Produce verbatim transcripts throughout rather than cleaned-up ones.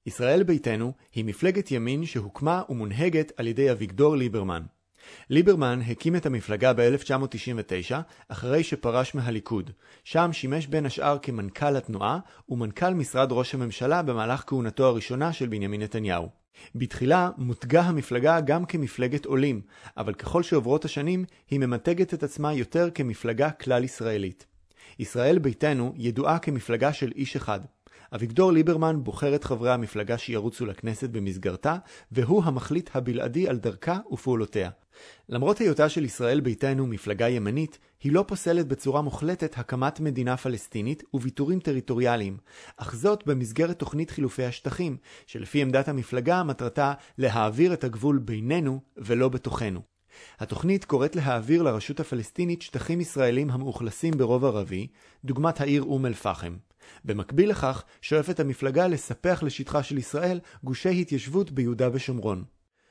ישראל ביתנו היא מפלגת ימין שהוקמה ומונהגת על ידי אביגדור ליברמן. ליברמן הקים את המפלגה ב-אלף תשע מאות תשעים ותשע אחרי שפרש מהליכוד, שם שימש בין השאר כמנכ"ל התנועה ומנכ"ל משרד ראש הממשלה במהלך כהונתו הראשונה של בנימין נתניהו. בתחילה מותגה המפלגה גם כמפלגת עולים, אבל ככל שעוברות השנים היא ממתגת את עצמה יותר כמפלגה כלל ישראלית. ישראל ביתנו ידועה כמפלגה של איש אחד. אביגדור ליברמן בוחר את חברי המפלגה שירוצו לכנסת במסגרתה, והוא המחליט הבלעדי על דרכה ופעולותיה. למרות היותה של ישראל ביתנו מפלגה ימנית, היא לא פוסלת בצורה מוחלטת הקמת מדינה פלסטינית וויתורים טריטוריאליים, אך זאת במסגרת תוכנית חילופי השטחים, שלפי עמדת המפלגה מטרתה להעביר את הגבול בינינו ולא בתוכנו. התוכנית קוראת להעביר לרשות הפלסטינית שטחים ישראלים המאוכלסים ברוב ערבי, דוגמת העיר אום אל פחם. במקביל לכך שואפת המפלגה לספח לשטחה של ישראל גושי התיישבות ביהודה ושומרון.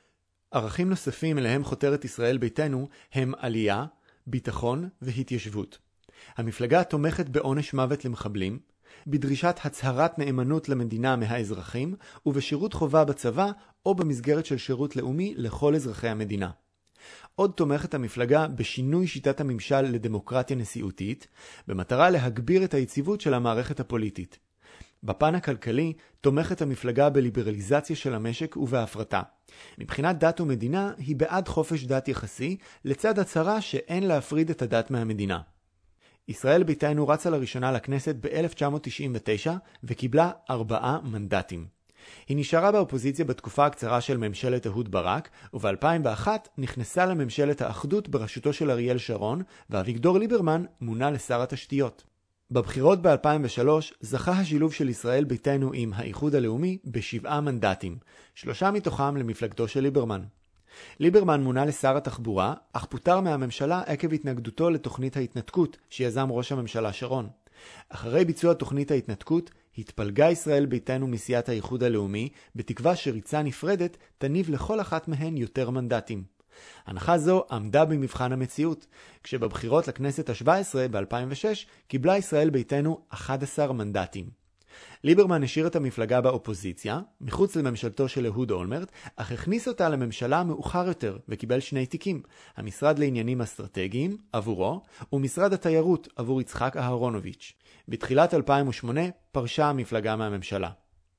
ערכים נוספים אליהם חותרת ישראל ביתנו הם עלייה, ביטחון והתיישבות. המפלגה תומכת בעונש מוות למחבלים, בדרישת הצהרת נאמנות למדינה מהאזרחים ובשירות חובה בצבא או במסגרת של שירות לאומי לכל אזרחי המדינה. עוד תומכת המפלגה בשינוי שיטת הממשל לדמוקרטיה נשיאותית, במטרה להגביר את היציבות של המערכת הפוליטית. בפן הכלכלי תומכת המפלגה בליברליזציה של המשק ובהפרטה. מבחינת דת ומדינה היא בעד חופש דת יחסי, לצד הצהרה שאין להפריד את הדת מהמדינה. ישראל ביתנו רצה לראשונה לכנסת ב-אלף תשע מאות תשעים ותשע וקיבלה ארבעה מנדטים. היא נשארה באופוזיציה בתקופה הקצרה של ממשלת אהוד ברק, וב-אלפיים ואחת נכנסה לממשלת האחדות בראשותו של אריאל שרון, ואביגדור ליברמן מונה לשר התשתיות. בבחירות ב-אלפיים ושלוש זכה השילוב של ישראל ביתנו עם האיחוד הלאומי בשבעה מנדטים, שלושה מתוכם למפלגתו של ליברמן. ליברמן מונה לשר התחבורה, אך פוטר מהממשלה עקב התנגדותו לתוכנית ההתנתקות שיזם ראש הממשלה שרון. אחרי ביצוע תוכנית ההתנתקות, התפלגה ישראל ביתנו מסיעת האיחוד הלאומי, בתקווה שריצה נפרדת תניב לכל אחת מהן יותר מנדטים. הנחה זו עמדה במבחן המציאות, כשבבחירות לכנסת ה-שבע עשרה ב-אלפיים ושש קיבלה ישראל ביתנו אחד עשר מנדטים. ליברמן השאיר את המפלגה באופוזיציה, מחוץ לממשלתו של אהוד אולמרט, אך הכניס אותה לממשלה מאוחר יותר וקיבל שני תיקים, המשרד לעניינים אסטרטגיים עבורו ומשרד התיירות עבור יצחק אהרונוביץ'. בתחילת אלפיים ושמונה פרשה המפלגה מהממשלה.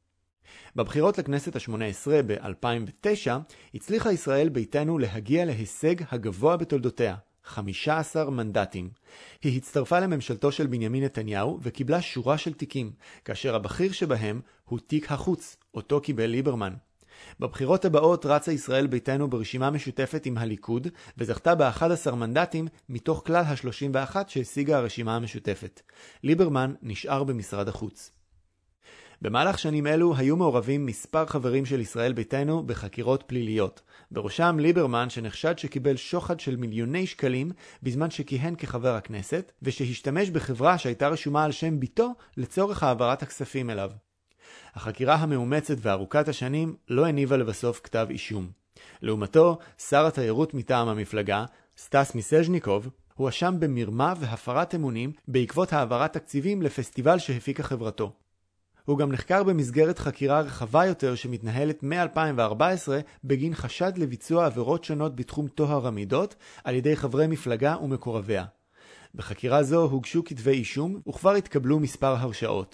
בבחירות לכנסת ה-שמונה עשרה ב-אלפיים ותשע הצליחה ישראל ביתנו להגיע להישג הגבוה בתולדותיה, חמישה עשר מנדטים. היא הצטרפה לממשלתו של בנימין נתניהו וקיבלה שורה של תיקים, כאשר הבכיר שבהם הוא תיק החוץ, אותו קיבל ליברמן. בבחירות הבאות רצה ישראל ביתנו ברשימה משותפת עם הליכוד, וזכתה ב-אחד עשר מנדטים מתוך כלל ה-שלושים ואחת שהשיגה הרשימה המשותפת. ליברמן נשאר במשרד החוץ. במהלך שנים אלו היו מעורבים מספר חברים של ישראל ביתנו בחקירות פליליות, בראשם ליברמן שנחשד שקיבל שוחד של מיליוני שקלים בזמן שכיהן כחבר הכנסת, ושהשתמש בחברה שהייתה רשומה על שם ביתו לצורך העברת הכספים אליו. החקירה המאומצת וארוכת השנים לא הניבה לבסוף כתב אישום. לעומתו, שר התיירות מטעם המפלגה, סטס מיסז'ניקוב, הואשם במרמה והפרת אמונים בעקבות העברת תקציבים לפסטיבל שהפיקה חברתו. הוא גם נחקר במסגרת חקירה רחבה יותר שמתנהלת מ-אלפיים וארבע עשרה בגין חשד לביצוע עבירות שונות בתחום טוהר המידות על ידי חברי מפלגה ומקורביה. בחקירה זו הוגשו כתבי אישום וכבר התקבלו מספר הרשעות.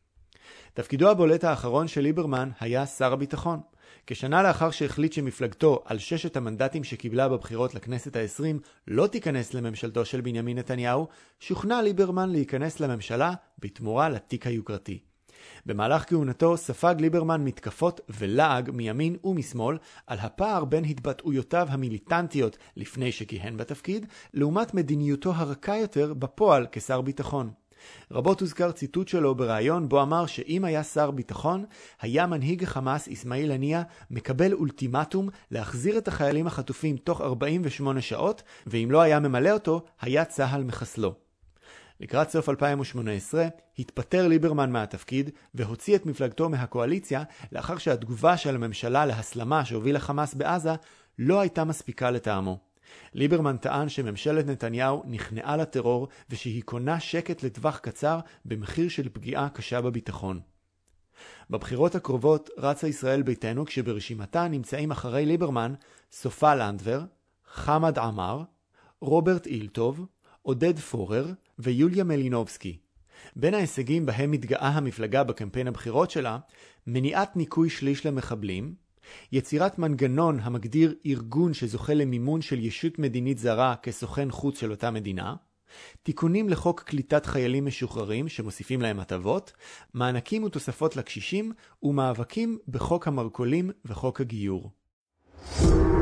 תפקידו הבולט האחרון של ליברמן היה שר הביטחון. כשנה לאחר שהחליט שמפלגתו על ששת המנדטים שקיבלה בבחירות לכנסת העשרים לא תיכנס לממשלתו של בנימין נתניהו, שוכנע ליברמן להיכנס לממשלה בתמורה לתיק היוקרתי. במהלך כהונתו ספג ליברמן מתקפות ולעג מימין ומשמאל על הפער בין התבטאויותיו המיליטנטיות לפני שכיהן בתפקיד, לעומת מדיניותו הרכה יותר בפועל כשר ביטחון. רבות הוזכר ציטוט שלו בראיון בו אמר שאם היה שר ביטחון, היה מנהיג החמאס איסמעיל הנייה מקבל אולטימטום להחזיר את החיילים החטופים תוך ארבעים ושמונה שעות, ואם לא היה ממלא אותו, היה צהל מחסלו. לקראת סוף אלפיים ושמונה עשרה התפטר ליברמן מהתפקיד והוציא את מפלגתו מהקואליציה לאחר שהתגובה של הממשלה להסלמה שהוביל החמאס בעזה לא הייתה מספיקה לטעמו. ליברמן טען שממשלת נתניהו נכנעה לטרור ושהיא קונה שקט לטווח קצר במחיר של פגיעה קשה בביטחון. בבחירות הקרובות רצה ישראל ביתנו כשברשימתה נמצאים אחרי ליברמן סופה לנדבר, חמד עמר, רוברט אילטוב, עודד פורר ויוליה מלינובסקי. בין ההישגים בהם מתגאה המפלגה בקמפיין הבחירות שלה, מניעת ניקוי שליש למחבלים, יצירת מנגנון המגדיר ארגון שזוכה למימון של ישות מדינית זרה כסוכן חוץ של אותה מדינה, תיקונים לחוק קליטת חיילים משוחררים שמוסיפים להם הטבות, מענקים ותוספות לקשישים ומאבקים בחוק המרכולים וחוק הגיור.